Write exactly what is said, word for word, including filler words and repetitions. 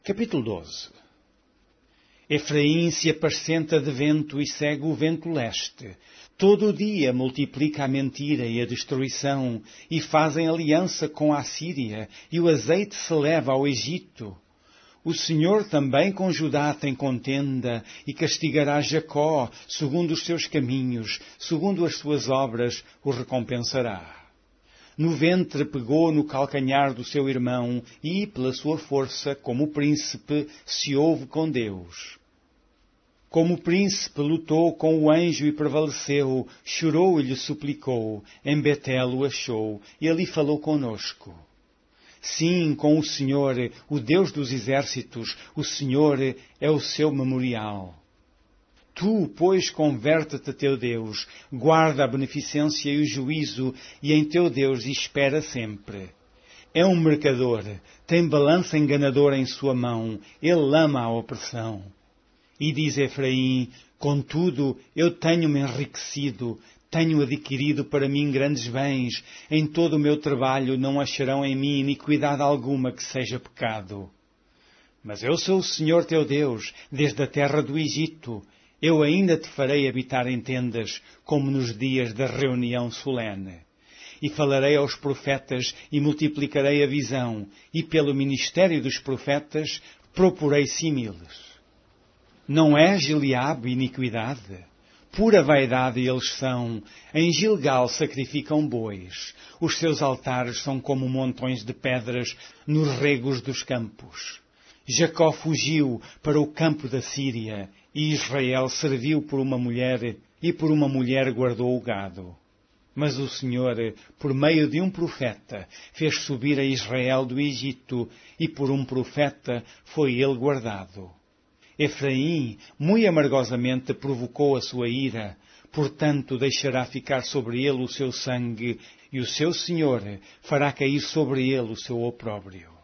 Capítulo doze. Efraim se apascenta de vento e segue o vento leste. Todo o dia multiplica a mentira e a destruição, e fazem aliança com a Assíria, e o azeite se leva ao Egito. O Senhor também com Judá tem contenda, e castigará Jacó, segundo os seus caminhos, segundo as suas obras, o recompensará. No ventre pegou no calcanhar do seu irmão, e, pela sua força, como príncipe, se houve com Deus. Como príncipe lutou com o anjo e prevaleceu, chorou e lhe suplicou, em Betel o achou, e ali falou conosco. Sim, com o Senhor, o Deus dos exércitos, o Senhor é o seu memorial. Tu, pois, converte-te a teu Deus, guarda a beneficência e o juízo, e em teu Deus espera sempre. É um mercador, tem balança enganadora em sua mão, ele ama a opressão. E diz Efraim, contudo, eu tenho-me enriquecido, tenho adquirido para mim grandes bens, em todo o meu trabalho não acharão em mim iniquidade alguma que seja pecado. Mas eu sou o Senhor teu Deus, desde a terra do Egito. Eu ainda te farei habitar em tendas, como nos dias da reunião solene. E falarei aos profetas e multiplicarei a visão, e pelo ministério dos profetas proporei símiles. Não é Gileade iniquidade? Pura vaidade eles são. Em Gilgal sacrificam bois. Os seus altares são como montões de pedras nos regos dos campos. Jacó fugiu para o campo da Síria, e Israel serviu por uma mulher, e por uma mulher guardou o gado. Mas o Senhor, por meio de um profeta, fez subir a Israel do Egito, e por um profeta foi ele guardado. Efraim, muito amargosamente, provocou a sua ira, portanto deixará ficar sobre ele o seu sangue, e o seu Senhor fará cair sobre ele o seu opróbrio.